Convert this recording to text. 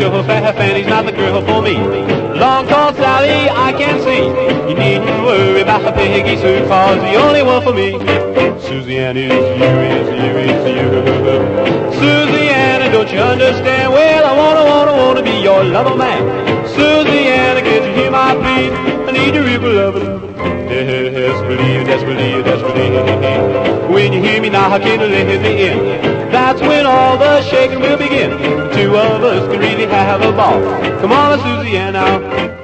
sure Fanny's not the girl for me. Long tall Sally, I can see. You needn't worry about Peggy Sue, 'cause the only one for me. Susanna is you. Susanna, don't you understand? Well, I wanna be your lover man. Susanna, can't you hear my plea? I need your real loving. Desperately. When you hear me knocking, let me in. That's when all the shaking will begin. The two of us can really have a ball. Come on, Susanna.